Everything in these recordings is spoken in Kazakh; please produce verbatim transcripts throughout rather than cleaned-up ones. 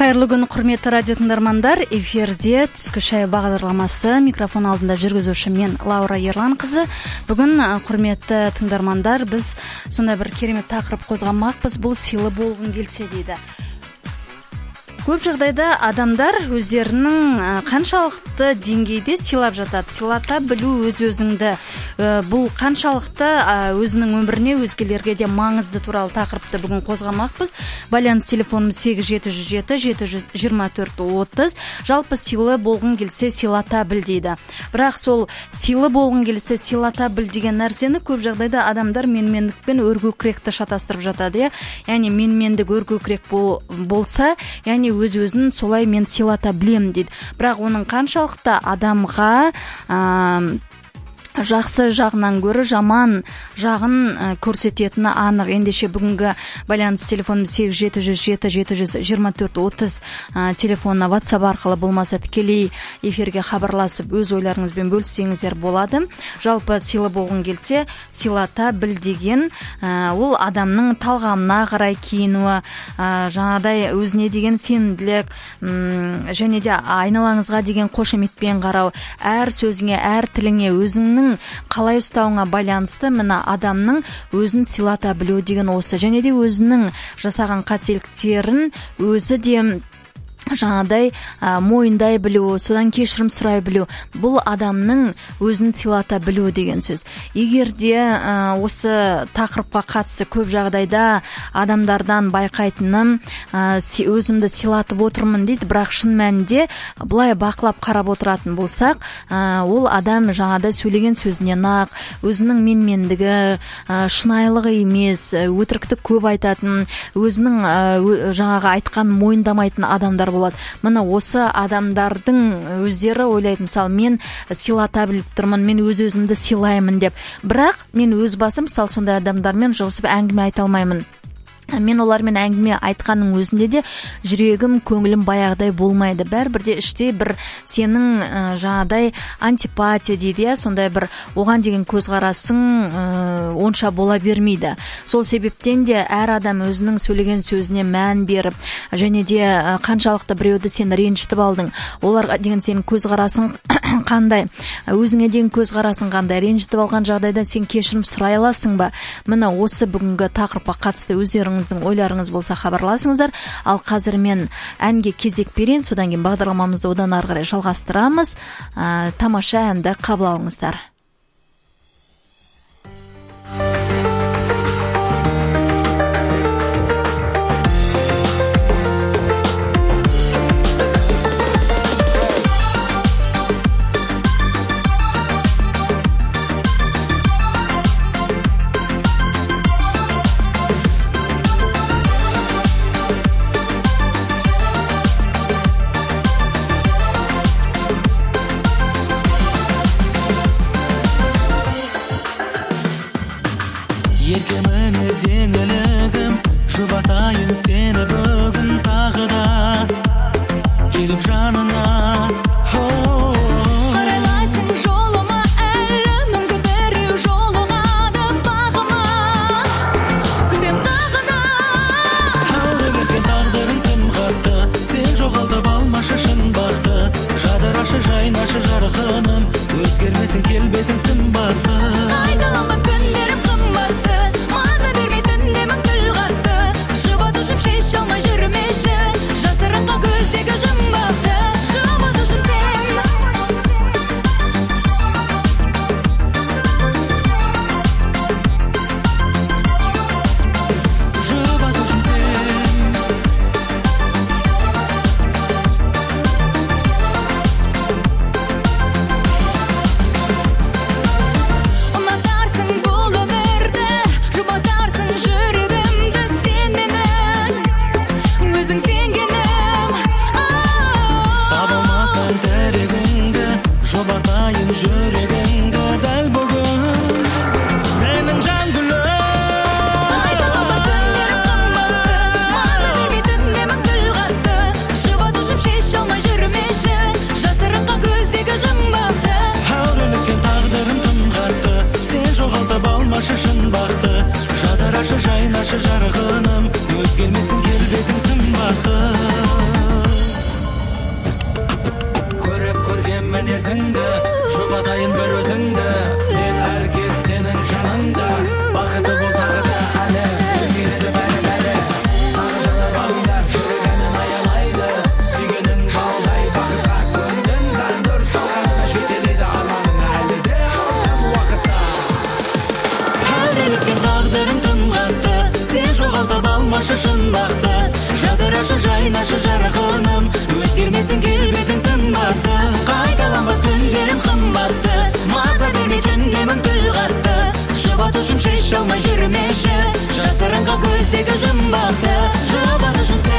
Кайырлы күн, құрметті радио тыңдармандар. Эфирде түскі шай бағдарламасы, микрофон алдында жүргізуші мен Лаура Ерлан қызы. Бүгін құрметті тыңдармандар, біз сондай бір керемет тақырып қозғамақпыз. Бұл сыйлы болғың келсе дейді. Көп жағдайда адамдар өздерінің қаншалықты деңгейде сыйлап жатады. Сыйлата білу өз-өзіңді. Бұл қаншалықты өзінің өміріне, өзгелерге де маңызды туралы тақырыпты бүгін қозғамақпыз. Байланыс телефонымыз сегіз жеті жүз жеті жеті жүз жиырма төрт отыз. Жалпы сыйлы болғың келсе сыйлата біл дейді. Бірақ сол сыйлы болғың келсе сыйлата біл деген нәрсені көп жағдайда адамдар менмендікпен өркөкіректі шатастырып жатады. Яғни менмендік өркөкірек бол, болса, яғни өз-өзін солай мен сыйлата білем дейді. Бірақ оның қаншалықты адамға ә, жақсы жағынан көрі жаман жағын көрсететіні анық. Ендеше бүгінгі байланыс телефонымыз сегіз жеті жүз жеті жеті жүз жиырма төрт отыз телефонына WhatsApp арқылы болмаса тікелей эфирге хабарласып өз ойларыңызбен бөліссеңіздер болады. Жалпы сыйлы болғың келсе сыйлата біл деген ол адамның талғамына қарай киінуі, жаңадай өзіне деген сенімділік және де айналаңызға деген қошеметпен қарау, әр сөзіңе, әр тіліңе өзіңнің қалай ұстауыңа байланысты мына адамның өзін сыйлата білу деген осы. Және де өзінің жасаған қателіктерін өзі де жаңадай мойындай білу, содан кешірім сұрай білу, бұл адамның өзін сыйлата білу деген сөз. Егер де осы тақырыпқа қатысты көп жағдайда адамдардан байқайтыным өзімді сыйлатып отырмын дейді, бірақ шын мәнінде бұлай бақылап қарап отыратын болсақ, ол адам жаңадай сөйлеген сөзіне нақ, өзінің менмендігі, шынайылығы емес, өтірікті көп айтатын, өзінің жаңағы айтқан мойындамайтын адамдар болады. Мына осы адамдардың өздері ойлайды, мысалы, мен сыйлата біліп тұрмын, мен өз-өзімді сыйлаймын деп. Бірақ мен өз басым, мысалы, сондай адамдармен жұғысып әңгіме айта алмаймын. Мен олармен әңгіме айтқанның өзінде де жүрегім, көңілім баяғыдай болмайды. Бәрібірде іште бір сенің жаңадай антипатия дейді, сондай бір оған деген көзқарасың онша бола бермейді. Сол себептен де әр адам өзінің сөйлеген сөзіне мән беріп, және де қаншалықты біреуді сен ренжітіп алдың, оларға деген сенің көзқарасың қандай, өзіңе деген көзқарасың қандай, ренжітіп алған жағдайда сен кешірім сұрай аласың ба? Міне осы бүгінгі тақырыпқа қатысты өздеріңіз ойларыңыз болса хабарласыңыздар. Ал қазір мен әнге кезек берейін, содан кейін бағдарламамызды одан ары қарай жалғастырамыз. Ә, тамаша әнді қабыл алыңыздар. Еркемін өзеңілігім, жұбатайын сені бүгін тағы да келіп жанына. Қарайлайсың жолыма әлі, мүмкін біреу жолығады бағыма, күтем сағына. Әуремекпен тағдырың тым қатты, сен жоғалтып алмашы шын бақты. Жадырашы жайнашы жарқыным, өзгермесін келбетің сымбатты. Қайталанбас күндерім қымбатты, маза бермей түндемін күл қатты. Жұбатушым шеше алмай жүрмеші, жасырынға көздегі жұмбақты. Жұбатушым сен Жұбатушым сен ұнатарсың бұл өмірді, жұбатарсың жүрегімді, сен менің өзің сенгенім. Табылмасаң тірегіңді, жұбатайын жүрегіңді дәл бүгін. Менің жан гүлім. Қайталанбас күндерім қымбатты, маза бермей түндемін күл қатты. Жұбатушым шеше алмай жүрмеші, жасырынға көздегі жұмбақты. Әуремекпен тағдырым тым қатты, сен жоғалтып алмашы шын бақты. Жадырашы жайнашы жарқыным, өзгермесін келбетің сымбатты. мінезіңді, жұбатайын бір өзіңді. Мен әркез сенің жаныңда, бақыты бол тағы да әлі, өзгереді бәрі-бәрі. Тағы жаңа бағдар жүрегінен аялайды, сүйгенің балдай бақытқа көңдің. Тағдыр соғанына жетелейді арманың, әлі де алтын уақытта. Әр еліктен тағдырың тым қатты, сен жоғалтып алмашы шын бақты. Жадырашы жайнашы жарқыным, өзгермесін келбетің сымбатты. Қайталанбас күндерім қымбатты, маза бермейтін демің тіл қатты. Жұбатушым шеше алмай жүрмеші, жасырынға көздегі жұмбақты. Жұбатушым сен.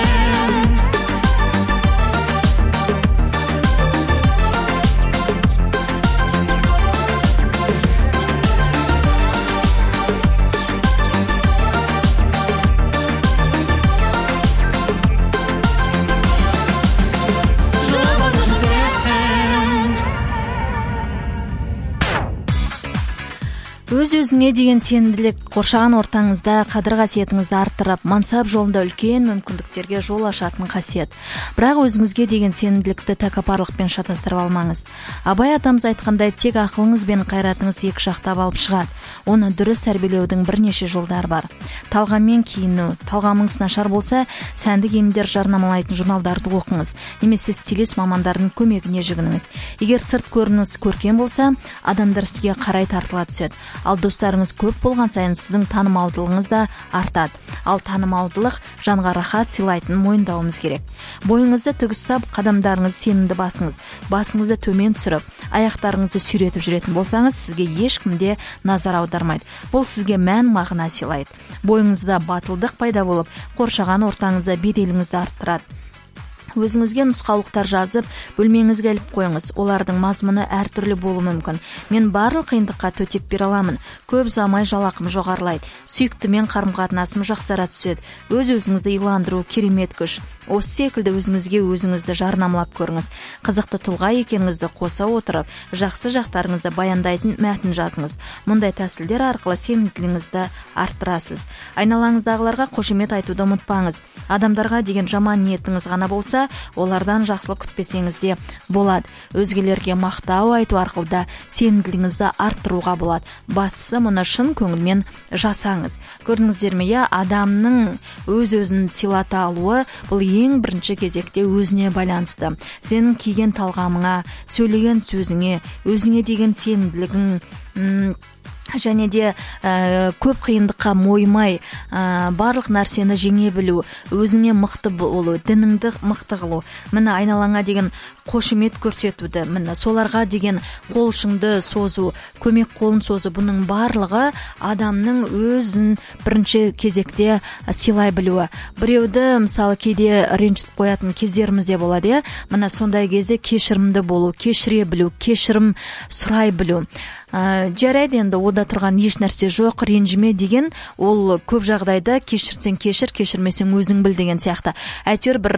Өз-өзіңе деген сенімділік қоршаған ортаңызда қадір-қасиетіңізді арттырып, мансап жолында үлкен мүмкіндіктерге жол ашатын қасиет. Бірақ өзіңізге деген сенімділікті тәкаппарлықпен шатастырып алмаңыз. Абай атамыз айтқандай, тек ақылыңыз бен қайратыңыз екі жақтап алып шығады. Оны дұрыс тәрбиелеудің бірнеше жолдары бар. Талғаммен киіну, талғамыңыз нашар болса, сәнді киімдер жарнамалайтын журналдарды оқыңыз, немесе стилист мамандардың көмегіне жүгініңіз. Егер сырт көрініңіз көркем болса, адамдар сізге қарай тартыла түседі. Ал достарыңыз көп болған сайын сіздің танымалдылығыңыз да артады. Ал танымалдылық жанға рахат сыйлайтынын мойындауымыз керек. Бойыңызды тік ұстап, қадамдарыңызды сенімді басыңыз. Басыңызды төмен түсіріп, аяқтарыңызды сүйретіп жүретін болсаңыз, сізге ешкім де назар аудармайды. Бұл сізге мән мағына сыйлайды. Бойыңызда батылдық пайда болып, қоршаған ортаңызда беделіңізді арттырады. Өзіңізге нұсқаулықтар жазып, бөлмеңізге іліп қойыңыз. Олардың мазмұны әртүрлі болуы мүмкін. Мен барлық қиындыққа төтеп бере аламын. Көп ұзамай жалақым жоғарылайды. Сүйіктімен қарым-қатынасым жақсара түседі. Өз-өзіңізді иландыру керемет күш. Осы секілді өзіңізге өзіңізді жарнамалап көріңіз. Қызықты тұлға екеніңізді қоса отырып, жақсы жақтарыңызды баяндайтын мәтін жазыңыз. Мұндай тәсілдер арқылы сенімділігіңізді арттырасыз. Айналаңыздағыларға қошемет айтуды ұмытпаңыз. Адамдарға деген жаман ниетіңіз ғана болса, олардан жақсылық күтпесеңіз де болады. Өзгелерге мақтау айту арқылы да сенімділігіңізді арттыруға болады. Бастысы мұны шын көңілмен жасаңыз. Көрдіңіздер ме, я адамның өз-өзін сыйлата алуы бұл ең бірінші кезекте өзіне байланысты. Сенің киген талғамыңа, сөйлеген сөзіңе, өзіңе деген сенімділігің және де ә, көп қиындыққа мойымай, ә, барлық нәрсені жеңе білу, өзіңе мықты болу, дініңді мықты қылу, міне айналаңа деген қошемет көрсетуді, міне соларға деген қол ұшыңды созу, көмек қолын созу, бұның барлығы адамның өзін бірінші кезекте сыйлай білуі. Біреуді мысалы кейде ренжітіп қоятын кездеріміз де болады, міне сондай кезде кешірімді болу, кешіре білу, кешірім сұрай білу. Ә, жарайды, енді ода тұрған еш нәрсе жоқ, ренжіме деген, ол көп жағдайда кешірсең кешір, кешірмесең өзің біл деген сияқты. Әйтеуір бір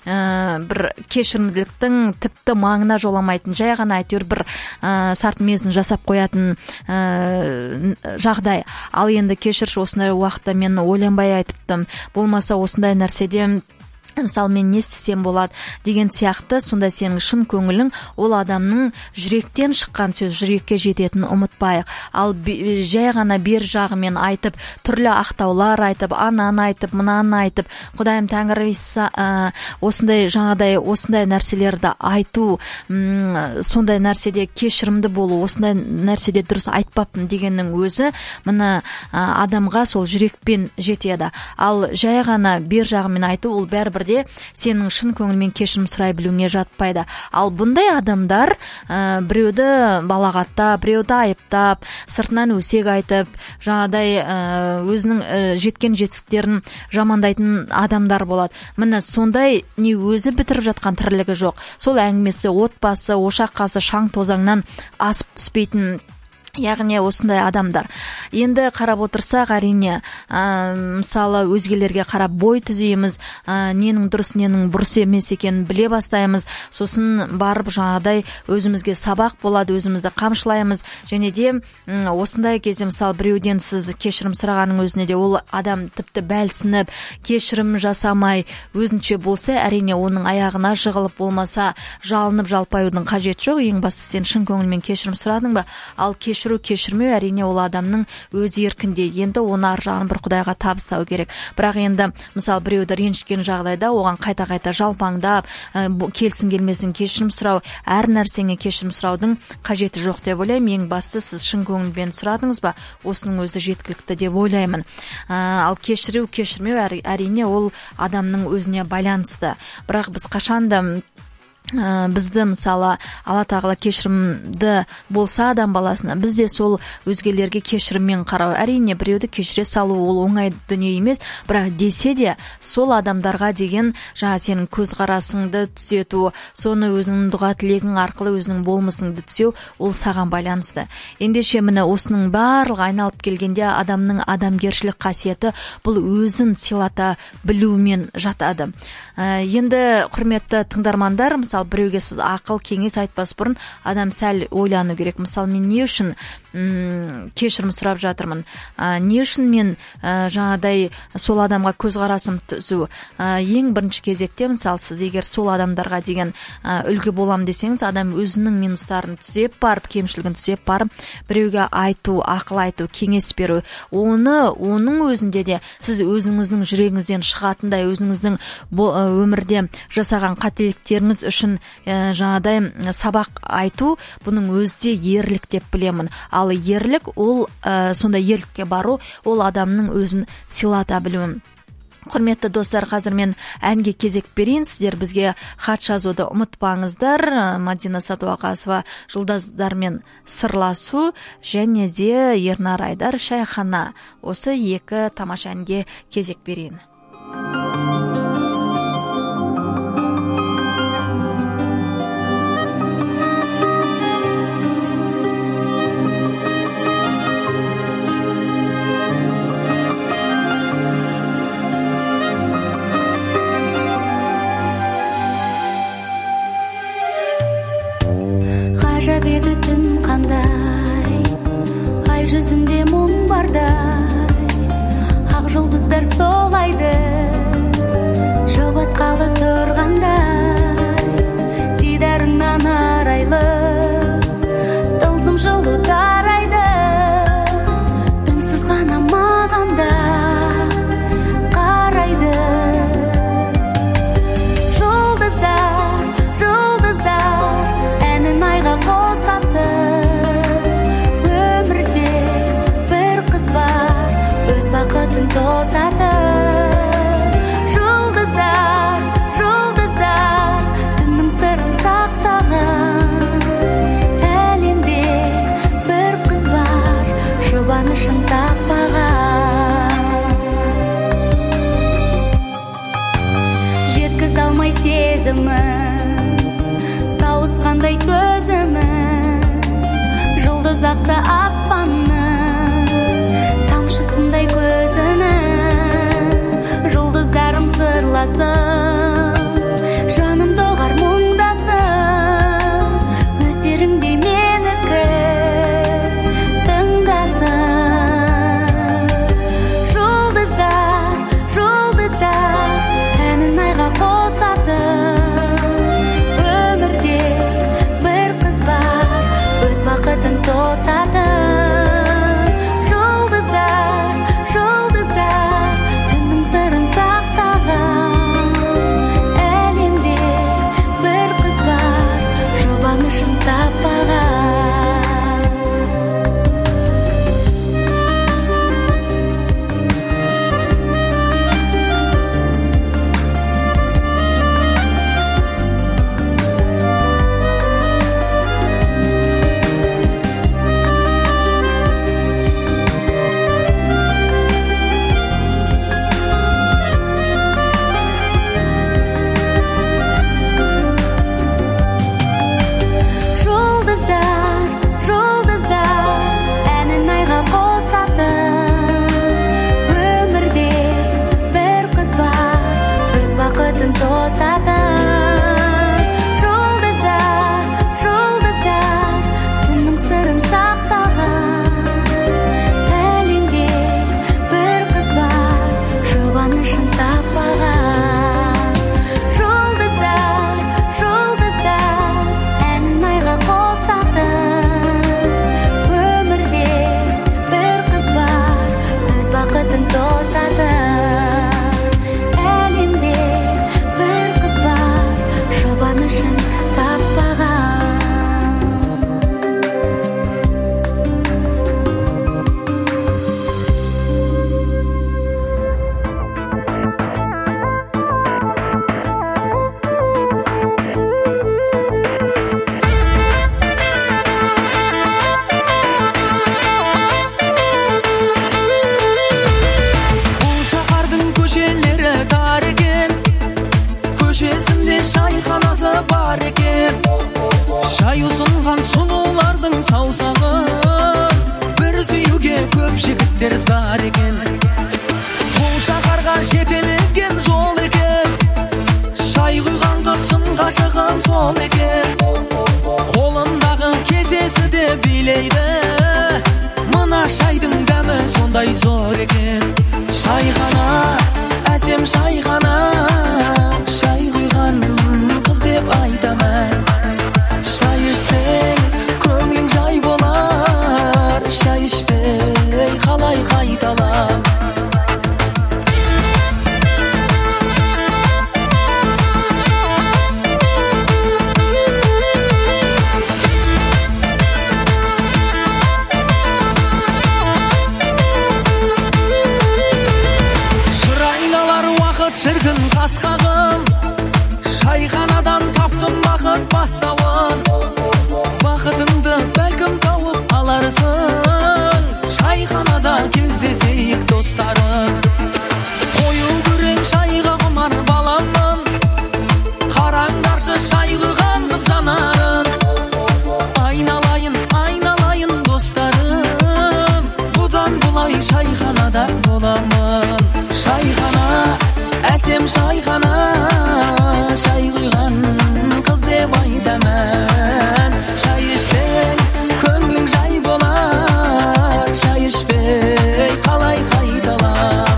ә, бір кешірімділіктің тіпті маңына жоламайтын, жай ғана әйтеуір бір ә, сартмезін жасап қоятын ә, жағдай. Ал енді кешірші, осындай уақытта мен ойланбай айтыптым, болмаса осындай нәрседен мысалы мен не істесем болады деген сияқты, сонда сенің шын көңілің ол адамның жүректен шыққан сөз жүрекке жететінін ұмытпайық. Ал жай ғана бер жағымен айтып, түрлі ақтаулар айтып, ананы айтып, мынаны айтып, Құдайым Тәңір ә, осындай жаңадай осындай нәрселерді айту, м, сондай нәрседе кешірімді болу, осындай нәрседе дұрыс айтпаппын дегеннің өзі мына ә, адамға сол жүрекпен жетеді. Ал жай ғана бер жағымен айту, ол бәрібір де сенің шын көңілмен кешірім сұрай білуіңе жатпайды. Ал бұндай адамдар ә, біреуді балағаттап, біреуді айыптап, сыртынан өсек айтып, жаңадай ә, өзінің ә, жеткен жетістіктерін жамандайтын адамдар болады. Міне сондай не өзі бітіріп жатқан тірлігі жоқ. Сол әңгімесі отбасы, ошақ қасы, шаң тозаңнан асып түспейтін яғни осындай адамдар. Енді қарап отырсақ, әрине, ә, мысалы өзгелерге қарап бой түзейміз, ә, ненің дұрыс, ненің бұрыс емес екенін біле бастаймыз. Сосын барып жаңағыдай өзімізге сабақ болады, өзімізді қамшылаймыз. Және де м, осындай кезде мысалы біреуден сіз кешірім сұрағанның өзіне де ол адам тіпті бәлсініп, кешірім жасамай өзінше болса, әрине оның аяғына жығылып, болмаса жалынып жалпаюдың қажеті жоқ. Ең бастысы сен шын көңілмен кешірім сұрадың ба? Ал кешіру кешірмеу әрине ол адамның өз еркінде. Енді оны ар жағын бір Құдайға табыстау керек. Бірақ енді мысалы біреуді ренжіткен жағдайда оған қайта-қайта жалпаңдап, келсін келмесін кешірім сұрау, әр нәрсеңе кешірім сұраудың қажеті жоқ деп ойлаймын. Ең бастысы сіз шын көңілмен сұрадыңыз ба? Осының өзі жеткілікті деп ойлаймын. Ал кешіру кешірмеу әрине ол адамның өзіне байланысты. Бірақ біз қашанда бізді мысалы Алла тағала кешірімді болса адам баласына, бізде сол өзгелерге кешіріммен қарау. Әрине біреуді кешіре салу ол оңай дүние емес, бірақ десе де сол адамдарға деген жаңа сенің көзқарасыңды түзету, соны өзіңнің дұға тілегің арқылы өзіңнің болмысыңды түзеу, ол саған байланысты. Ендеше міне осының барлығы айналып келгенде адамның адамгершілік қасиеті бұл өзін сыйлата білумен жатады. Енді құрметті тыңдармандар, мысалы біреуге сіз ақыл кеңес айтпас бұрын адам сәл ойлану керек. Мысалы мен не үшін м кешірім сұрап жатырмын, ә, не үшін мен ә, жаңадай сол адамға көзқарасым түзу. ә, ең бірінші кезекте мысалы сіз егер сол адамдарға деген ә, үлгі болам десеңіз, адам өзінің минустарын түзеп барып, кемшілігін түзеп барып біреуге айту, ақыл айту, кеңес беру, оны оның өзінде де сіз өзіңіздің жүрегіңізден шығатындай, өзіңіздің өмірде жасаған қателіктеріңіз үшін ә, жаңадай сабақ айту, бұның өзі де ерлік деп білемін. Ал ерлік ол ә, сондай ерлікке бару, ол адамның өзін сыйлата білуі. Құрметті достар, қазір мен әнге кезек берейін. Сіздер бізге хат жазуды ұмытпаңыздар. Мадина Сатуақасова жұлдыздармен сырласу және де Ернар Айдар шайхана. Осы екі тамаша әнге кезек берейін. Ғажап еді түн қандай, ай жүзінде мұң бардай, ақ жұлдыздар солайды, жұбатқалы тұрғандай, дидарыңнан арайлы, тылсым жылу тарайды, үнсіз ғана маған да қарайды. Жұлдыздар, жұлдыздар, әнін айға қосады, өмірде бір қыз бар, өз бақытын тосады. Жұлдыздар, жұлдыздар, түннің сырын сақтаған, әлемде бір қыз бар, жұбанышын таппаған. Жеткіз алмай сезімін, тауысқандай төзімін, жұлдыз ақса аспанның тамшысындай көзінің, жұлдыздарым сырласын, жаным доғар мұңдасын, өздеріңдей менікі тыңдасын. Жұлдыздар, жұлдыздар, әнін айға қосады, өмірде бір қыз бар, өз бақытын тосады. саусағын бір сүюге көп жігіттер зар екен. Бұл шаһарға жетелеген жол екен, шай құйған қыз шын ғашығым сол екен. Қолындағы кесесі де билейді, мына шайдың дәмі сондай зор екен. Шайхана, әсем шайхана, шай құйған қыз деп айтамын. Шай ішсең көңілің жай болар, шай ішпей қалай қайталам. Шіркін қасқағым, шайханадан таптым бақыт бастауын. Бақытыңды бәлкім тауып аларсың, шайханада кездесейік достарым. Қою күрең шайға құмар баламын, қараңдаршы шай құйған қыз жанарын. Айналайын, айналайын достарым, бұдан бұлай шайханада боламын. Шайхана, әсем шайхана, шай құйған қыз деп айтамын. Шай ішсең көңілің жай болар, шай ішпей қалай қайталам.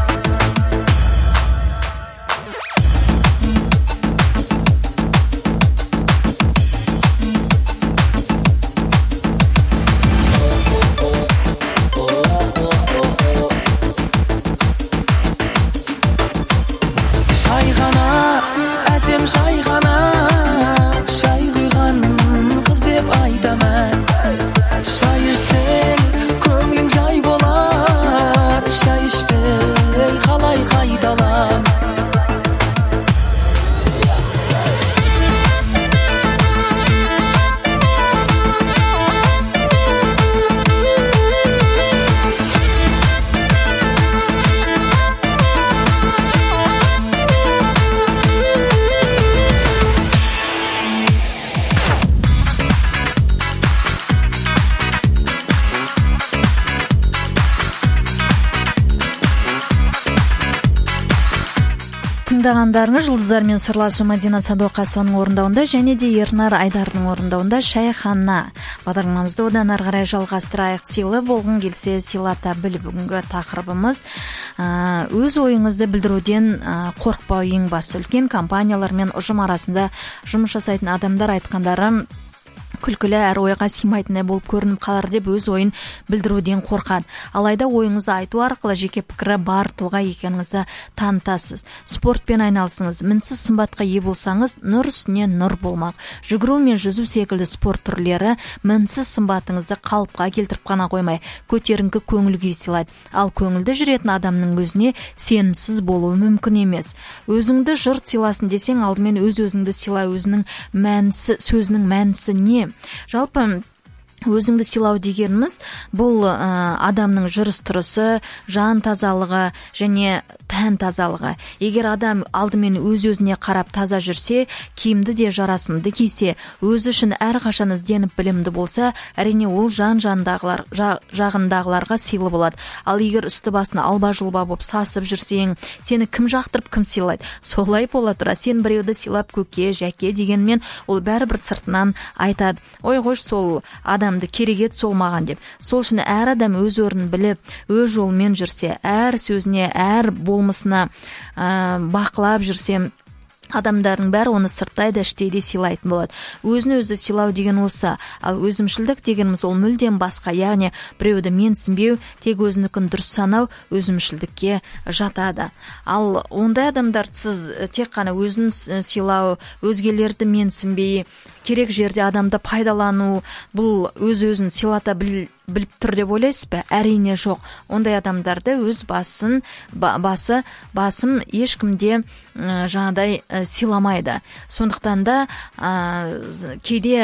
Шайхана, шай құйған қыз деп айтамын. Шай ішсең көңілің жай болар, шай ішпей қалай қайталам. Тыңдағандарыңыз жұлдыздармен сырласу Мадина Садуақасованың орындауында және де Ернар Айдардың орындауында Шайхана. Бағдарламамызды одан ары қарай жалғастырайық. Сыйлы болғың келсе сыйлата біл. Бүгінгі тақырыбымыз өз ойыңызды білдіруден қорықпау ең басты. Үлкен компаниялар мен ұжым арасында жұмыс жасайтын адамдар айтқандары күлкілі әр ойға сыймайтындай болып көрініп қалар деп өз ойын білдіруден қорқады. Алайда ойыңызды айту арқылы жеке пікірі бар тұлға екеніңізді танытасыз. Спортпен айналысыңыз. Мінсіз сымбатқа ие болсаңыз, нұр үстіне нұр болмақ. Жүгіру мен жүзу секілді спорт түрлері мінсіз сымбатыңызды қалыпқа келтіріп қана қоймай, көтеріңкі көңіл күй сыйлайды. Ал көңілді жүретін адамның өзіне сенімсіз болуы мүмкін емес. Өзіңді жұрт сыйласын десең, алдымен өз өзіңді сыйла. Өзінің мәнісі, сөзінің мәнісі не? Жалпы өзіңді сыйлау дегеніміз бұл ә, адамның жүріс-тұрысы, жан тазалығы және тән тазалығы. Егер адам алдымен өз-өзіне қарап таза жүрсе, киімді де жарасымды кисе, өзі үшін әрқашан ізденіп білімді болса, әрине ол жан-жандағылар, жағындағыларға сыйлы болады. Ал егер үсті-басына алба-жұлба болып сасып жүрсең, сені кім жақтырып, кім сыйлайды? Солай бола тұра, сен біреуді сыйлап көке, жәке дегенмен, ол бәрібір сыртынан айтады: ой қош, сол адам керегет сол маған деп. Сол үшін әр адам өз орнын біліп, өз жолымен жүрсе, әр сөзіне, әр болмысына ә, бақылап жүрсе, адамдардың бәрі оны сырттай да іштей де сыйлайтын болады. Өзін өзі сыйлау деген осы. Ал өзімшілдік дегеніміз ол мүлдем басқа. Яғни біреуді менсінбеу, тек өзінікін дұрыс санау өзімшілдікке жатады. Ал ондай адамдар сіз тек қана өзін сыйлау, өзгелерді менсінбей, керек жерде адамды пайдалану, бұл өз-өзін сыйлата біл біліп тұр деп ойлайсыз ба? Әрине жоқ. Ондай адамдарды өз басын басы басым ешкімде жаңадай сыйламайды. Сондықтан да ә, кейде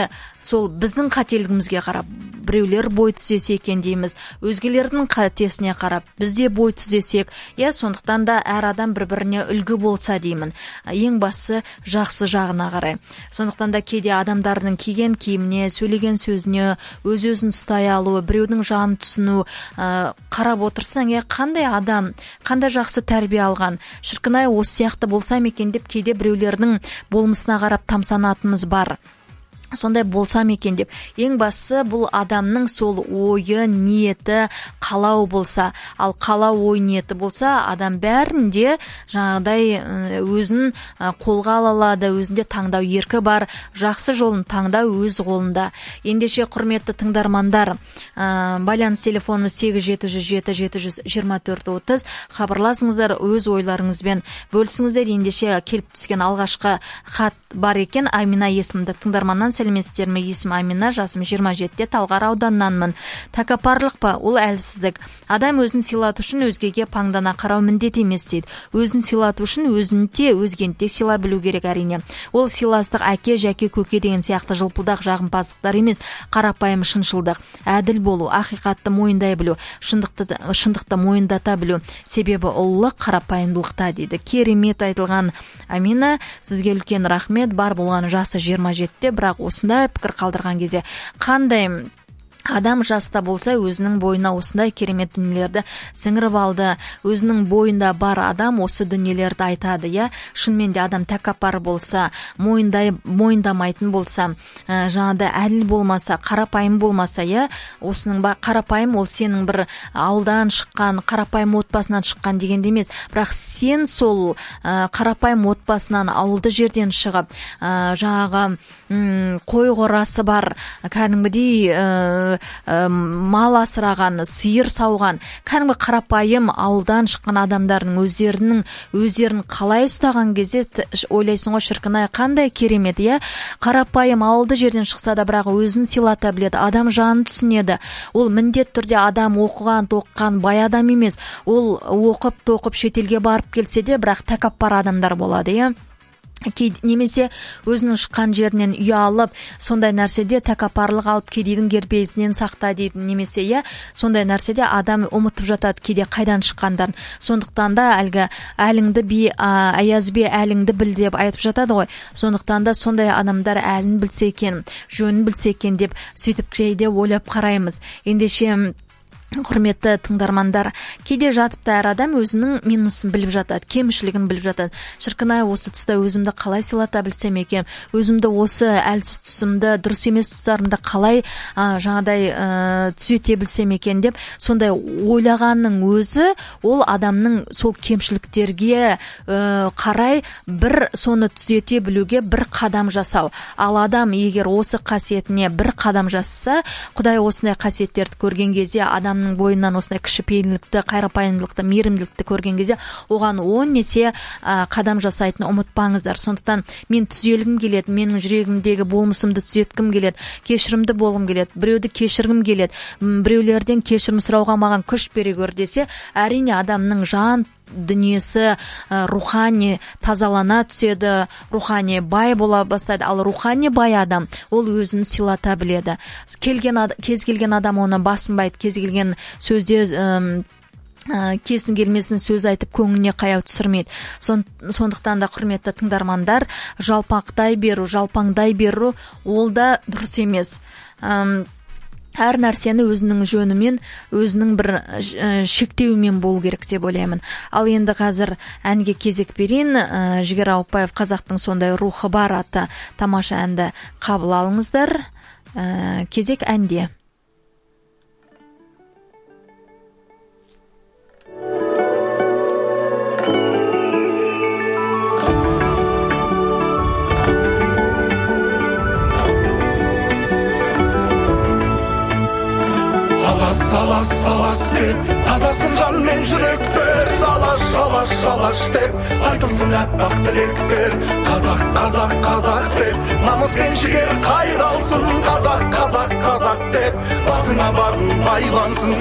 сол біздің қателігімізге қарап біреулер бой түзесе екен дейміз, өзгелердің қатесіне қарап бізде бой түзесек, иә, сондықтан да әр адам бір-біріне үлгі болса деймін. Ең бастысы жақсы жағына қарай. Сондықтан да кейде адамдардың киген киіміне, сөйлеген сөзіне, өз-өзін ұстай алуы, біреудің жанын түсіну, ә, қарап отырсаң, иә, қандай адам, қандай жақсы тәрбие алған, шіркін-ай, осы сияқты болсам екен деп кейде біреулердің болмысына қарап тамсанатынымыз бар. Сондай болсам екен деп. Ең бастысы бұл адамның сол ойы, ниеті, қалау болса, ал қалау, ой, ниеті болса, адам бәрінде жаңағыдай өзін қолға ала алады, өзінде таңдау еркі бар, жақсы жолын таңдау өз қолында. Ендеше құрметті тыңдармандар, байланыс телефонымыз сегіз жеті жүз жеті жеті жүз жиырма төрт отыз, хабарласыңыздар, өз ойларыңызбен бөлісіңіздер. Ендеше келіп түскен алғашқы хат бар екен. Амина есімді тыңдарманнан. Сәлеметсіздер ме? Есім Амина, жасым жиырма жетіде, Талғар ауданнанмын. Тәкаппарлық па? Ол әлсіздік. Адам өзін сыйлату үшін өзгеге паңдана қарау міндет емес дейді. Өзін сыйлату үшін өзінде, өзгенде сыйла білу керек әрине. Ол сыйластық әке, жәке, көке деген сияқты жылпылдақ жағымпаздықтар емес, қарапайым шыншылдық, әділ болу, ақиқатты мойындай білу, шындықты, шындықты мойындата білу. Себебі ұлылық қарапайымдылықта дейді. Керемет айтылған Амина, сізге үлкен рахмет. Бар болған жасы жиырма жетіде, бірақ осындай пікір қалдырған кезде қандай адам жаста болса өзінің бойына осындай керемет дүниелерді сіңіріп алды. Өзінің бойында бар адам осы дүниелерді айтады, иә. Шынымен де адам тәкаппар болса, мойындай мойындамайтын болса, ә, жаңағыдай әділ болмаса, қарапайым болмаса, иә, осының ба қарапайым ол сенің бір ауылдан шыққан, қарапайым отбасынан шыққан дегенде емес, бірақ сен сол ә, қарапайым отбасынан, ауылды жерден шығып, ә, жаңағы м, қой қорасы бар, кәдімгідей ә, мал асыраған, сиыр сауған, кәдімгі қарапайым ауылдан шыққан адамдардың өздерінің өздерін қалай ұстаған кезде ойлайсың ғой, шіркін-ай, қандай керемет, иә. Қарапайым ауылды жерден шықса да, бірақ өзін сыйлата біледі, адам жанын түсінеді. Ол міндет түрде адам оқыған, тоққан бай адам емес. Ол оқып, тоқып шетелге барып келсе де, бірақ тәкаппар адамдар болады, иә. Немесе өзінің шыққан жерінен ұялып, сондай нәрседе тәкаппарлық алып кедейдің гербезінен сақта дейді. Немесе, иә, сондай нәрседе адам ұмытып жатады кейде қайдан шыққандарын. Сондықтан да әлгі әліңді би, аяз би әліңді біл деп айтып жатады ғой. Сондықтан да сондай адамдар әлін білсе екен, жөнін білсе екен деп сөйтіп кейде ойлап қараймыз. Ендеше құрметті тыңдармандар, кейде жатып та әр адам өзінің минусын біліп жатады, кемшілігін біліп жатады. Шіркін-ай, осы тұста өзімді қалай сыйлата білсем екен, өзімді осы әлсіз тұсымды, дұрыс емес тұстарымды қалай а, жаңадай а, түзете білсем екен деп, сондай ойлағанның өзі ол адамның сол кемшіліктерге а, қарай бір соны түзете білуге бір қадам жасау. Ал адам егер осы қасиетіне бір қадам жасаса, Құдай осындай қасиеттерді көрген кезде адам бойынан осындай кішіпейілдікті, қарапайымдылықты, мейірімділікті көрген кезде оған он есе ә, қадам жасайтын ұмытпаңыздар. Сондықтан мен түзелгім келеді, менің жүрегімдегі болмысымды түзеткім келеді, кешірімді болғым келеді, біреуді кешіргім келеді, біреулерден кешірім сұрауға маған күш бере гөр десе, әрине адамның жан дүниесі рухани тазалана түседі, рухани бай бола бастайды. Ал рухани бай адам ол өзін сыйлата біледі. Келген кез келген адам оны басынбайды, кез келген сөзде кесін келмесін сөз айтып көңіліне қаяу түсірмейді. Сондықтан да құрметті тыңдармандар, жалпақтай беру, жалпаңдай беру ол да дұрыс емес. Әр нәрсені өзінің жөнімен, өзінің бір шектеуімен болу керек деп ойлаймын. Ал енді қазір әнге кезек берейін. Жігер Ауыпбаев қазақтың сондай рухы бар атты тамаша әнді қабыл алыңыздар. Кезек әнде. Салас, салас деп, тазасын жан мен жүректер, алаш, алаш, алаш деп, айтылсын әппақ тілектер. Қазақ, қазақ, қазақ деп, намыс пен жігер қайралсын, қазақ, қазақ, қазақ деп, басыңа барын байлансын.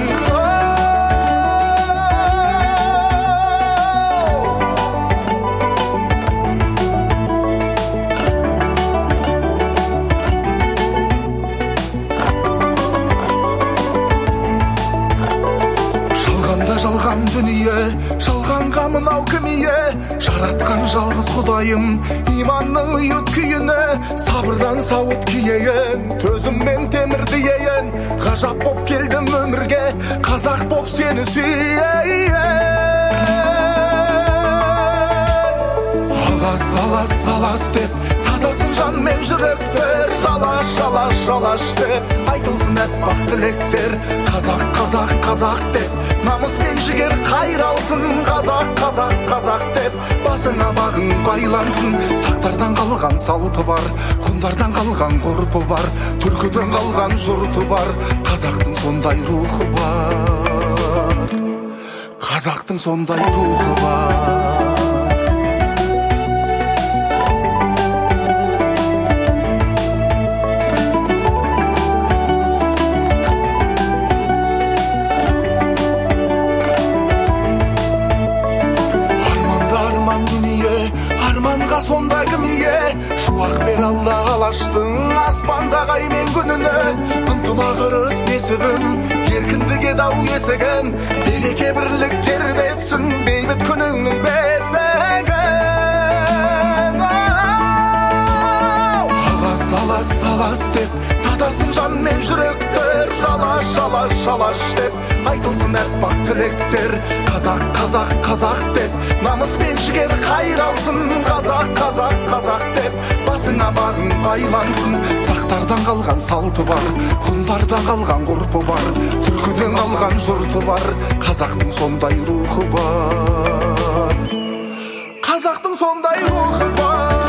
жалғанға мынау кім ие? Жаратқан жалғыз Құдайым, иманның ұйыт күйіні, сабырдан сауыт киейін, төзіммен темірді ейін. Ғажап боп келдім өмірге, қазақ боп сені сүйейін. Алас, алас, алас деп тазарсын жан мен жүректер, жалаш, жалаш, жалаш деп айтылсын әппақ тілектер. Қазақ, қазақ, қазақ деп намыс пен жігер қайралсын, қазақ, қазақ, қазақ деп басына бағың байлансын. Сақтардан қалған салты бар, құндардан қалған ғұрпы бар, түркіден қалған жұрты бар. Қазақтың сондай рухы бар, қазақтың сондай рухы бар. Сонда кім ие? Шуақ бер алла алаштың аспандағы ай мен күніні. Ынтымақ ырыс несібім, еркіндік едау есігін, береке бірлік тербетсін бейбіт күніңнің бесігін. Алас, алас, алас деп тазарсын жан мен жүректер, жалаш, жалаш, жалаш деп айтылсын әппақ тілектер. Қазақ, қазақ, қазақ деп намыс пен жігер қайралсын, қазақ, қазақ, қазақ деп басына бағың байлансын. Сақтардан қалған салты бар, құндардан қалған ғұрпы бар, түркіден қалған жұрты бар. Қазақтың сондай рухы бар, қазақтың сондай рухы бар.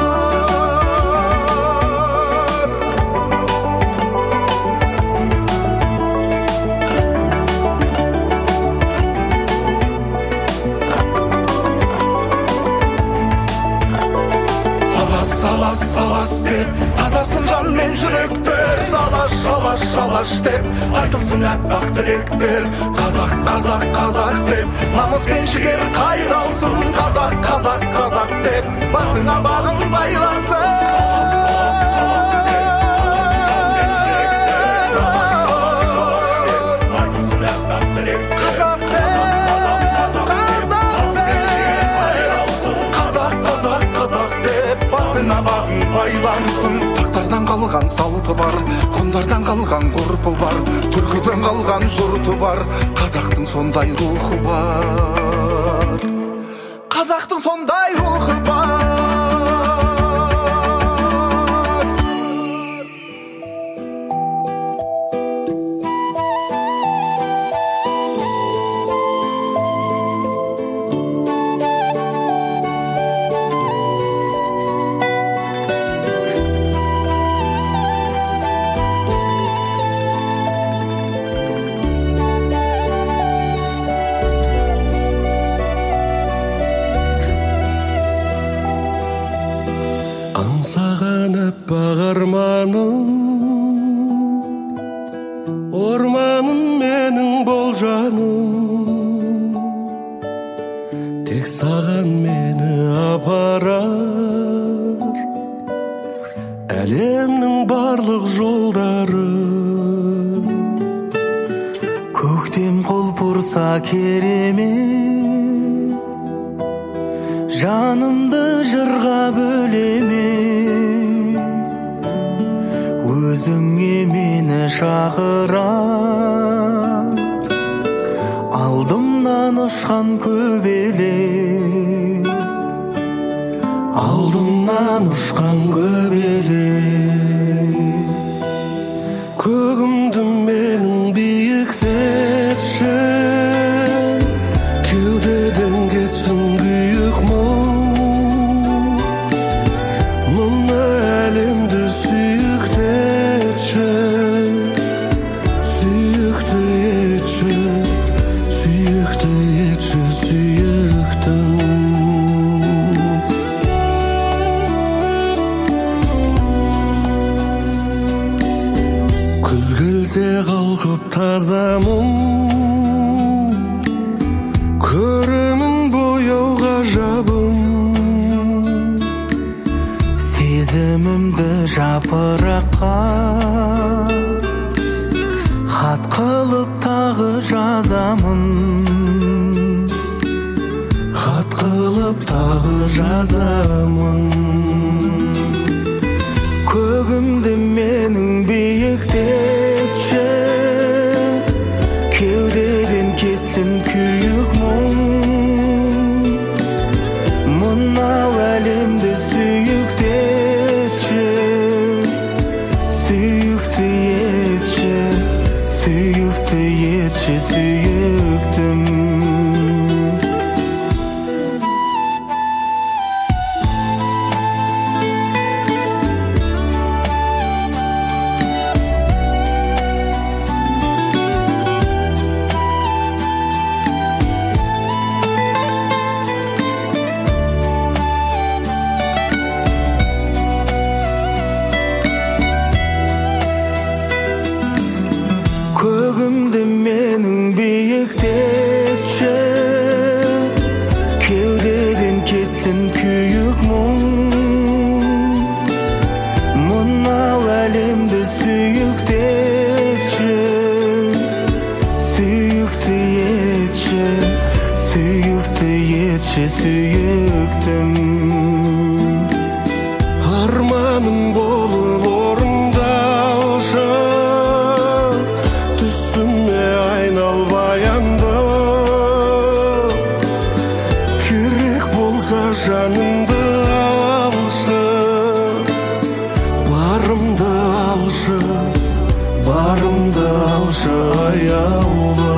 Салас, салас деп тазарсын жан мен жүректер, жалаш, жалаш, жалаш деп айтылсын әппақ тілектер. Қазақ, қазақ, қазақ деп намыс пен жігер қайралсын, қазақ, қазақ, қазақ деп басына бағың байлансын. Салас, салас деп тазарсын жан мен жүректер, жалаш, жалаш, жалаш деп айтылсын әппақ тілектер. Қазақ, қазақ, қазақ, қазақ деп қазақ, қазақ, қазақ деп басына бағың байлансын. Сақтардан қалған салты бар, құндардан қалған ғұрпы бар, түркіден қалған жұрты бар. Қазақтың сондай рухы бар, қазақтың сондай рухы бар. Аңсаған әппақ арманым, орманым менің бол жаным, тек саған мені апарар әлемнің барлық жолдары. Көктем құлпырса керемет, жанымды жырға бөлеме, өзіңе мені шақырар, алдымнан ұшқан көбелек, алдымнан ұшқан көбелек. Көгімді менің биіктетші, кеудеден кетсін күйік мұң, мына әлемді сүйіктетші, сүйікті етші, сүйікті етші, сүйіктім. Күз келсе қалқып тазамын, көрімін бояу ғажабым, сезімімді жапыраққа хат қылып тағы жазамын. тағы жазамын. Көгімді менің биіктетші, кеудеден кетсін күйік мұң. Мынау әлемді сүйіктетші, сүйікті етші, сүйікті етші, сүйіктім. Көгімді менің биіктетші, кеудеден кетсін күйік мұң. Мынау әлемді сүйіктетші, сүйікті етші, сүйікті етші, сүйіктім. Арманым болып орындалшы, түсіме айналбай анды. Керек болса жанымды алшы, барымды алшы, барымды алшы аяулы.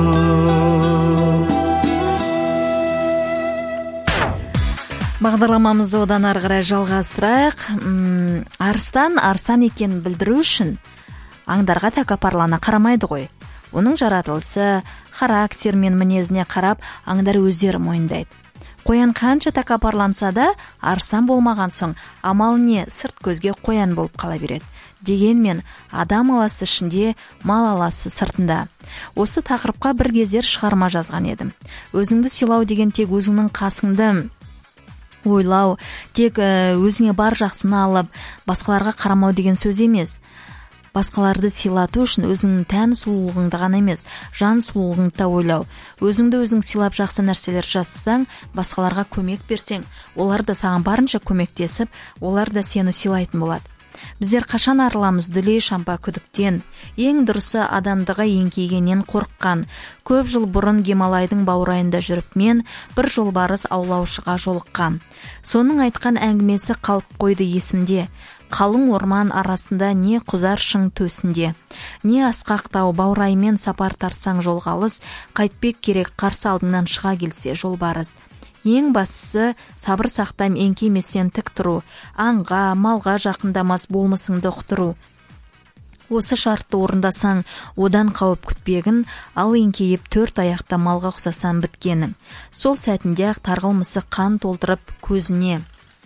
Бағдарламамызды одан ары қарай жалғастырайық. М, Арыстан арсан екенін білдіру үшін аңдарға тәкаппарлана қарамайды ғой. Оның жаратылысы, характер мен мінезіне қарап аңдар өздері мойындайды. Қоян қанша тәкаппарланса да, арсан болмаған соң амал не, сырт көзге қоян болып қала береді. Дегенмен адам аласы ішінде, мал аласы сыртында. Осы тақырыпқа бір кездер шығарма жазған едім. Өзіңді сыйлау деген тек өзіңнің қасыңды ойлау, тек өзіңе бар жақсыны алып, басқаларға қарамау деген сөз емес. Басқаларды сыйлату үшін өзіңнің тән сұлулығыңды ғана емес, жан сұлулығыңды да ойлау. Өзіңді өзің сыйлап жақсы нәрселер жасасаң, басқаларға көмек берсең, олар да саған барынша көмектесіп, олар да сені сыйлайтын болады. Біздер қашан арыламыз дүлей шампа күдіктен, ең дұрысы адамдығы еңкейгеннен қорыққан. Көп жыл бұрын Гималайдың баурайында жүріп мен бір жолбарыс аулаушыға жолыққам. Соның айтқан әңгімесі қалып қойды есімде. Қалың орман арасында не құзар шың төсінде, не асқақ тау баураймен сапар тартсаң жолға алыс, қайтпек керек қарсы алдыңнан шыға келсе жолбарыс. Ең бастысы сабыр сақтам еңкеймесен тік тұру, аңға, малға жақындамас болмысыңды ұқтыру. Осы шартты орындасаң, одан қауіп күтпегін, ал еңкейіп төрт аяқта малға ұқсасан біткенің. Сол сәтінде ақ тарғыл қан толтырып көзіне,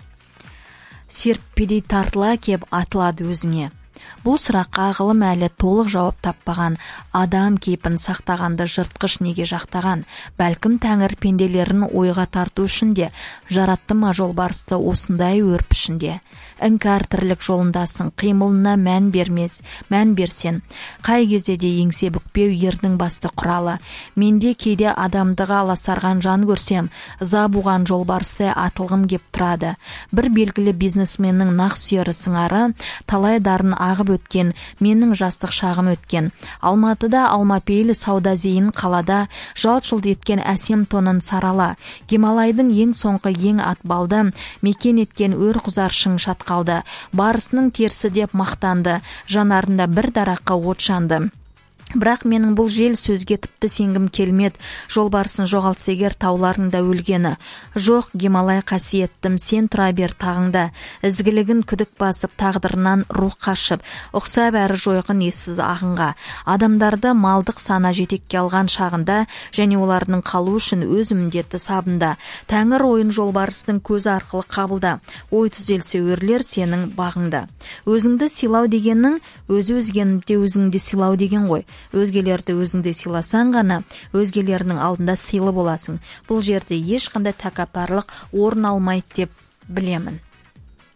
серппедей тартыла кеп атылады өзіңе. Бұл сұраққа ғылым әлі толық жауап таппаған, адам кейпін сақтағанды жыртқыш неге жақтаған, бәлкім тәңір пенделерін ойға тарту үшін де жаратты ма жолбарысты осындай өрп ішінде. Іңкәр тірлік жолындасың, қимылына мән бермес, мән берсен. Қай кезде де еңсе бүкпеу ердің басты құралы. Менде кейде адамдығы аласарған жан көрсем, ыза буған жолбарыстай атылғым кеп тұрады. Бір белгілі бизнесменнің нақ сүйері сыңары, талай дарын ағып өткен, менің жастық шағым өткен. Алматыда алмапейлі сауда зейін қалада, жалт-жұлт еткен әсем тонын сарала. Гималайдың ең соңғы ең атбалды, мекен еткен өр құзар шың шатқалды. Барысының терсі деп мақтанды, жанарында бір дараққа от жанды. Бірақ менің бұл жел сөзге тіпті сенгім келмеді. Жолбарысын жоғалтса егер тауларында өлгені. Жоқ, Гималай қасиеттім, сен тұра бер тағыңда. Ізгілігін күдік басып, тағдырынан рух қашып, ұқсап әрі жойқын ессіз ағынға. Адамдарды малдық сана жетекке алған шағында, және олардың қалу үшін өз міндеті сабында. Тәңір ойын жолбарыстың көзі арқылы қабылда. Ой түзелсе өрлер сенің бағыңда. Өзіңді сыйлау дегеннің, өзі өзгенде өзіңді сыйлау деген ғой. Өзгелерді өзіңде сыйласаң ғана, өзгелерінің алдында сыйлы боласың. Бұл жерде ешқандай тәкаппарлық орын алмайды деп білемін.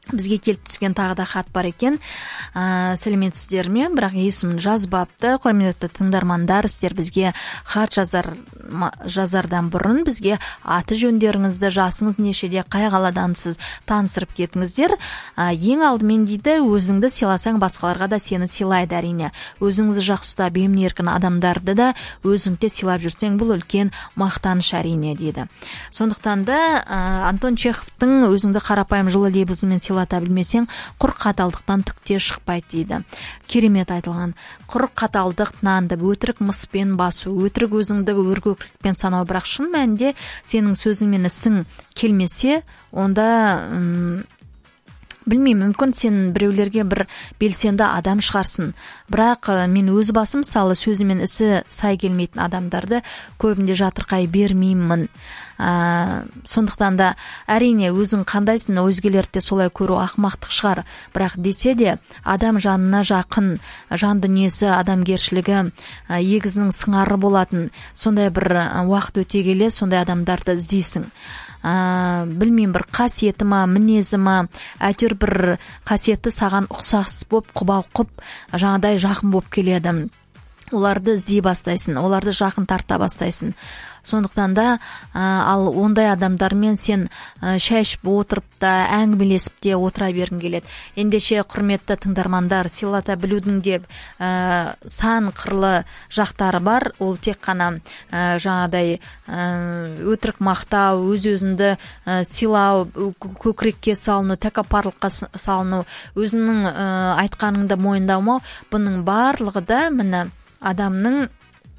бізге келіп түскен тағы да хат бар екен. ә, сәлеметсіздер ме? Бірақ есімін жазбапты. Құрметті тыңдармандар, сіздер бізге хат жазар жазардан бұрын бізге аты жөндеріңізді, жасыңыз нешеде, қай қаладансыз таныстырып кетіңіздер. ә, ең алдымен дейді, өзіңді сыйласаң басқаларға да сені сыйлайды әрине. Өзіңізді жақсы ұстап, емін-еркін адамдарды да өзіңді сыйлап жүрсең, бұл үлкен мақтаныш әрине дейді. Сондықтан да ә, Антон Чеховтың өзіңді қарапайым жылы лебізімен сыйлата білмесең, құр қаталдықтан түк те шықпайды дейді. Керемет айтылған. Құр қаталдық, нанды өтірік мыспен басу, өтірік өзіңді өркөкірекпен санау, бірақ шын мәнінде сенің сөзің мен ісің келмесе, онда м білмеймін, мүмкін сен біреулерге бір белсенді адам шығарсың, бірақ мен өз басым мысалы сөзі мен ісі сай келмейтін адамдарды көбінде жатырқай бермеймін. ә, сондықтан да әрине өзің қандайсың, өзгелерді де солай көру ақымақтық шығар, бірақ десе де адам жанына жақын, жан дүниесі, адамгершілігі ә, егізінің сыңары болатын сондай бір уақыт өте келе сондай адамдарды іздейсің. ә, білмеймін, бір қасиеті ма, мінезі ма, әйтеуір бір қасиеті саған ұқсас боп, құба құп, жаңадай жақын боп келеді. Оларды іздей бастайсың, оларды жақын тарта бастайсың. Сондықтан да ә, ал ондай адамдармен сен ә, шай ішіп отырып та, әңгімелесіп те отыра бергің келеді. Ендеше құрметті тыңдармандар, сыйлата білудің де ә, сан қырлы жақтары бар. Ол тек қана ә, жаңадай ә, өтірік мақтау, өз-өзіңді ә, сыйлау, көкірекке салыну, тәкаппарлыққа салыну, өзіңнің ә, айтқаныңды мойындамау, бұның барлығы да міне адамның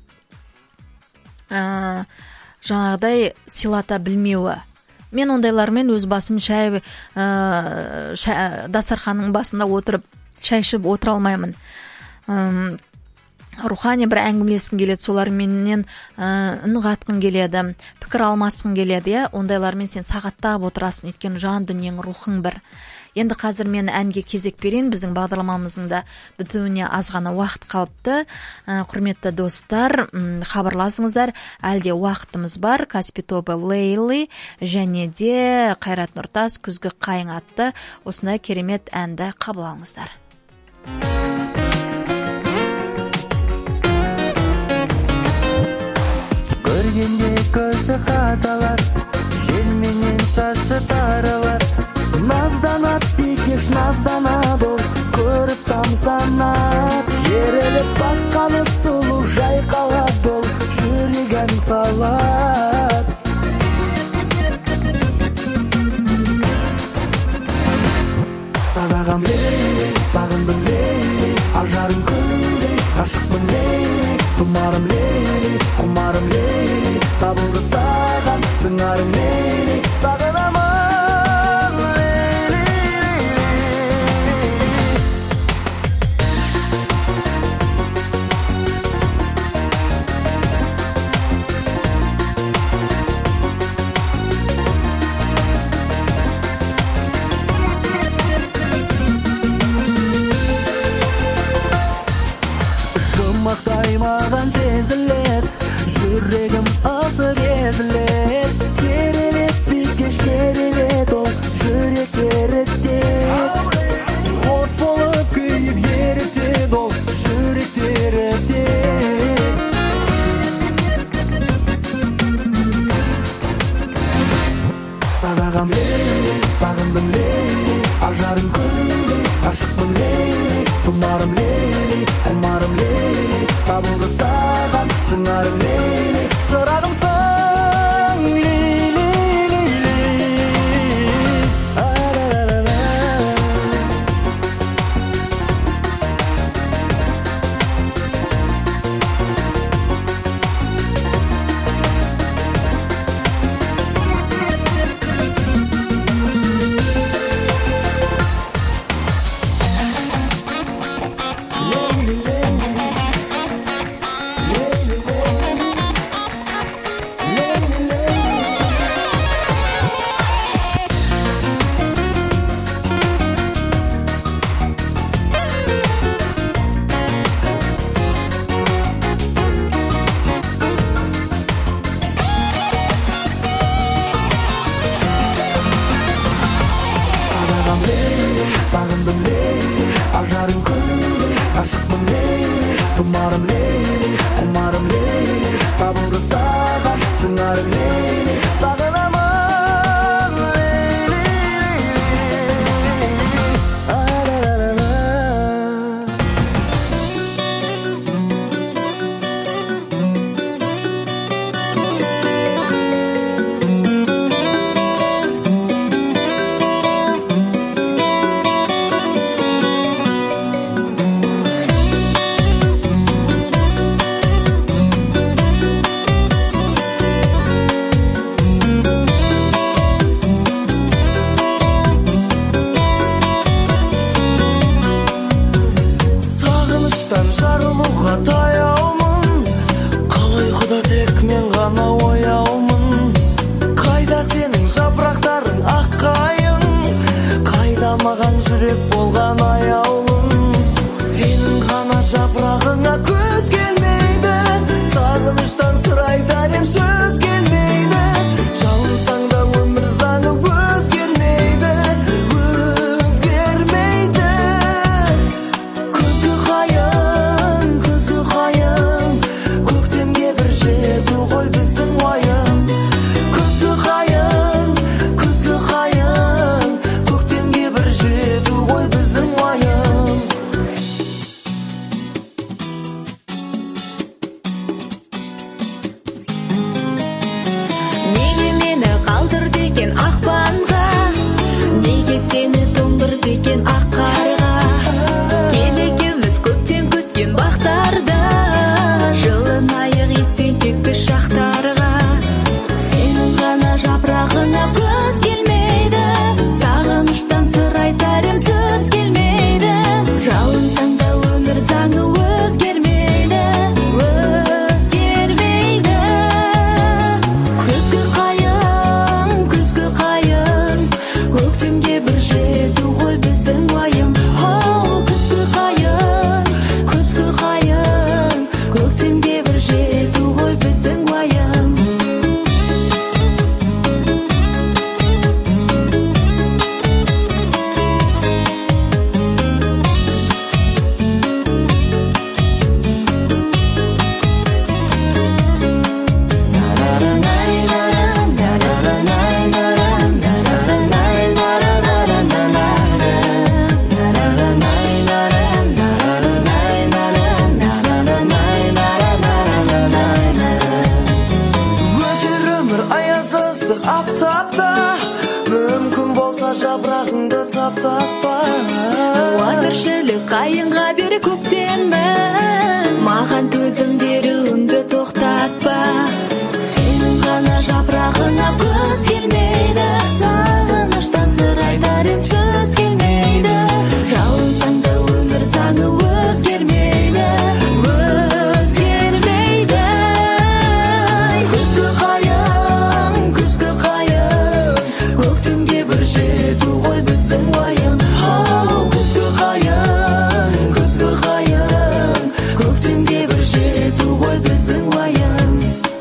ә, жаңағыдай сыйлата білмеуі. Мен ондайлармен өз басым шай, ә, шай дастарханның басында отырып шай ішіп отыра алмаймын. ә, рухани бір әңгімелескім келеді, соларменен ә, үн қатқың келеді, пікір алмасқың келеді. иә, ондайлармен сен сағаттап отырасың, өйткені жан дүниең, рухың бір. Енді қазір мен әнге кезек берейін. Біздің бағдарламамыздың да бітуіне аз ғана уақыт қалыпты. ә, құрметті достар, хабарласыңыздар, әлде уақытымыз бар. Каспий тобы Лейли және де Қайрат Нұртас күзгі қайың атты осындай керемет әнді қабыл алыңыздар. Көргенде көзі қаталат, желменен шашы таралат, назданат бикеш, назданат ол, көріп тамсанат, керіліп басқаны сұлу жайқалат ол, жүрегін салат. Садағам лей, сағындым лей, ажарым күндей, ғашықпын лей, тұмарым лей, құмарым лей, табылды саған, сыңарым лей, сағынамын. Маған сезілет, жүрегім ысыр езілет, керелет бикеш, керелет ол, жүрек ерітет, от болып күйіп ерітет ол, жүрек ерітет. Садағам лей, сағындым лей, ажарым күндей, ғашықпын лей, тұмарым лей, құмарым лей, табылды саған, сыңарым лей, шырағым сан лей, лей, лей, лей. саған лейли сағындым лейли ажарың күллі ашықпын лейли тұмарым лейли құмарым лейли табылды саған сыңарың лейли сағынамын лейли жарылуға таяумын қалай құда тек мен ғана ояумын қайда сенің жапырақтарың аққайың қайда маған жүрек болған аяулым сенің ғана жапырағыңа көз келмейді сағыныштан сыр айтар ем сөз келмейді жалынсаң да өмір заңы өзгермейді өзгермейді күзгі қайың күзгі қайың көктемге бір жету ғой біздің уайым күзгі қайың күзгі қайың көктемге бір жету ғой біздің уайым неге мені қалдырды екен ақпанға неге сені тоңдырды екен ақ қарға кел екеуміз көптен күткен бақтарда жылынайық естен кетпес шақтарға сенің ғана жапырағыңа көз келмейді сағыныштан сыр айтар ем сөз келмейді жалынсаң да өмір заңы өзгермейді өзгермейді күзгі қайың күзгі қайың көктемге бір жету ғой біздің уайым оу күзгі қайың күзгі қайың көктемге бір жету ғой біздің уайым өтер өмір аязды ыстық аптапта мүмкін болса жапырағыңды таптатпа ауа тіршілік қайыңға бері көктемін маған төзім беруіңді тоқтатпа сенің ғана жапырағыңа көз келмейді сағыныштан сыр айтар ем сөз келмейді жалынсаң да өмір заңы өзгермейді өзгермейді күзгі қайың күзгі қайың көктемге бір жету ғой біздің уайым оу күзгі қайың күзгі қайың көктемге бір жету ғой біздің уайым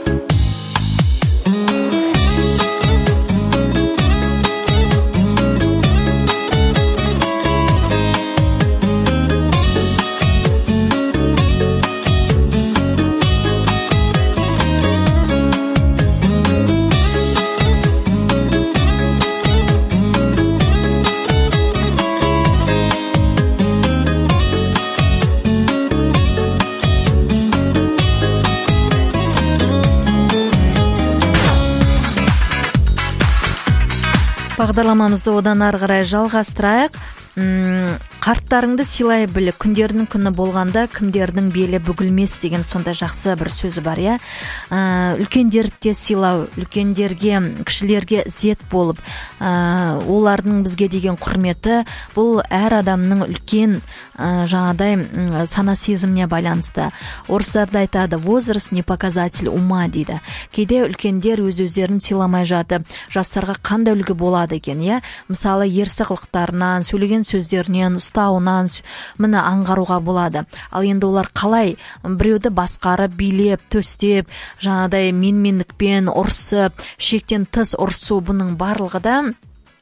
Бағдарламамызды одан ары қарай жалғастырайық. Қарттарыңды сыйлай біл, күндердің күні болғанда кімдердің белі бүгілмес деген сонда жақсы бір сөзі бар, я. Үлкендерді сыйлау, үлкендерге, кішілерге ізет болып, олардың бізге деген құрметі, бұл әр адамның үлкен жаңадай сана сезіміне байланысты. Орыстарда айтады, возраст не показатель ума дейді. Кейде үлкендер өз-өздерін сыйламай жатып, жастарға қандай үлгі болады екен, я? Мысалы, ерсі қылықтарынан, сөйлеген сөздерінен, ұстауынан міне аңғаруға болады. Ал енді олар қалай біреуді басқарып, билеп, төстеп, жаңадай менмендікпен ұрсып, шектен тыс ұрсу, бұның барлығы да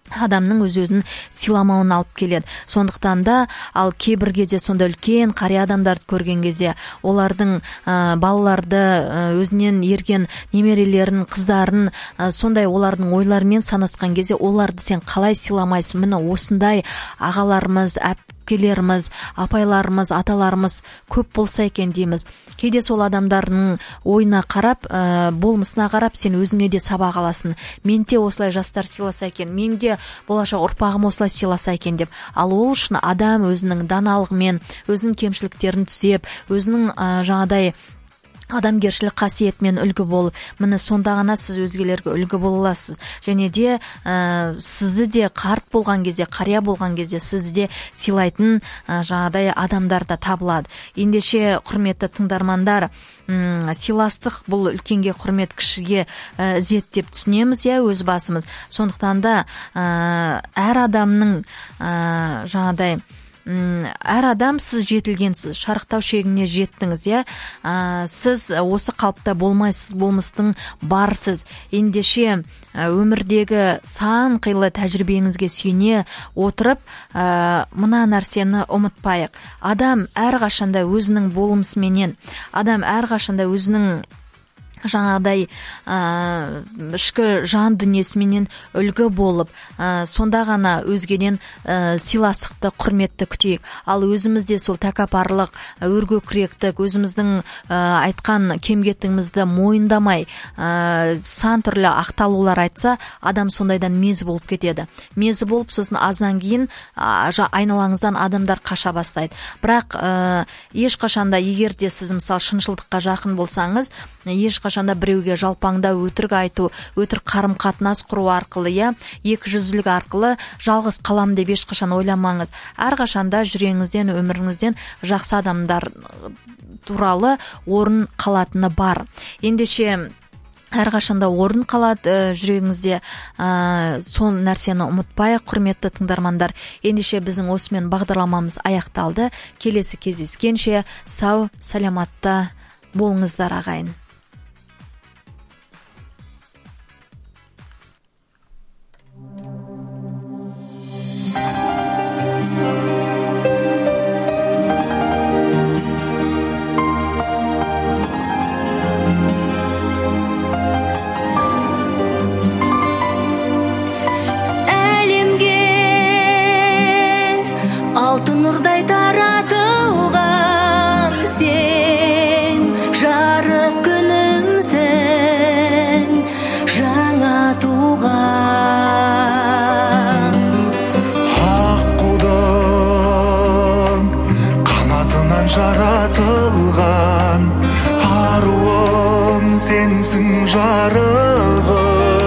адамның өз-өзін сыйламауын алып келеді. Сондықтан да ал кейбір кезде сонда үлкен қария адамдарды көрген кезде олардың ә, балаларды ә, өзінен ерген немерелерін, қыздарын ә, сондай олардың ойларымен санасқан кезде оларды сен қалай сыйламайсың? Міне осындай ағаларымыз, әпкелеріміз, апайларымыз, аталарымыз көп болса екен дейміз. Кейде сол адамдардың ойына қарап, ә, болмысына қарап сен өзіңе де сабақ аласың. Мен де осылай жастар сыйласа екен, мен де болашақ ұрпағым осылай сыйласа екен деп. Ал ол үшін адам өзінің даналығымен, өзінің кемшіліктерін түзеп, өзінің ә, жаңадай адамгершілік қасиетімен үлгі болып, міне сонда ғана сіз өзгелерге үлгі бола аласыз. Және де ә, сізді де қарт болған кезде, қария болған кезде сізді де сыйлайтын ә, жаңадай адамдар да табылады. Ендеше құрметті тыңдармандар, м сыйластық бұл үлкенге құрмет, кішіге ә, ізет деп түсінеміз, я өз басымыз. Сондықтан да ә, әр адамның ә, жаңадай әр адам, сіз жетілгенсіз, шарықтау шегіне жеттіңіз, иә. Сіз осы қалыпта болмайсыз, болмыстың барсыз. Ендеше өмірдегі сан қилы тәжірибеңізге сүйене отырып, мына нәрсені ұмытпайық. Адам әрқашанда өзінің болмысыменен, адам әрқашанда өзінің жаңағыдай ә, ішкі жан дүниесіменен үлгі болып, ә, сонда ғана өзгеден ә, сыйластықты, құрметті күтейік. Ал өзімізде сол тәкаппарлық, өркөкіректік, өзіміздің ә, айтқан кемгеттігімізді мойындамай, ә, сан түрлі ақталулар айтса, адам сондайдан мезі болып кетеді. Мезі болып, сосын аздан кейін ә, айналаңыздан адамдар қаша бастайды. Бірақ ә, ешқашанда, егер де сіз мысалы шыншылдыққа жақын болсаңыз, ешқашанда біреуге жалпаңда өтірік айту, өтірік қарым-қатынас құру арқылы, я, екі жүзділік арқылы жалғыз қалам деп ешқашан ойламаңыз. Әрқашанда жүрегіңізден, өміріңізден жақсы адамдар туралы орын қалатыны бар. Ендеше әрқашанда орын қалады жүрегіңізде, ә, сол нәрсені ұмытпайық, құрметті тыңдармандар. Ендеше біздің осымен бағдарламамыз аяқталды. Келесі кездескенше сау, саламатта болыңыздар ағайын. Алтын нұрдай таратылған сен, жарық күнімсің, жаңа туған. Аққудан қанатынан жаратылған, аруым сенсің жарығым.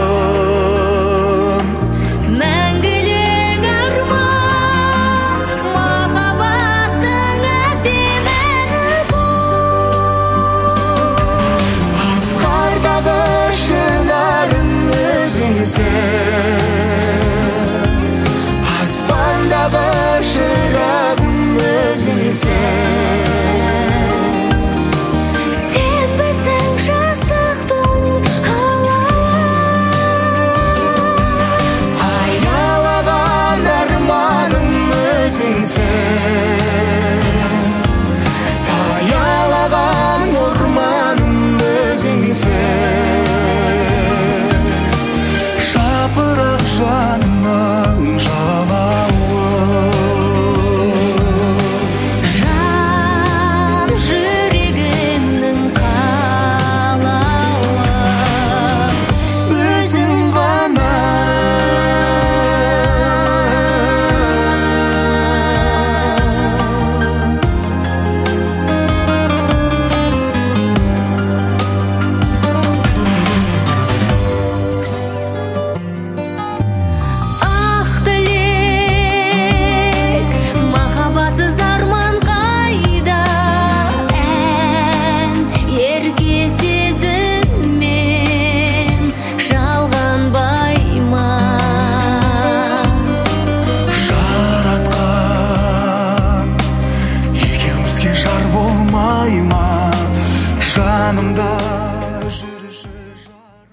Аспандағы шырағым өзіңсің. Сен білсің жастықтың алауын, аялаған арманым өзіңсің. Саялаған орманым өзіңсің. Жапырақ жанына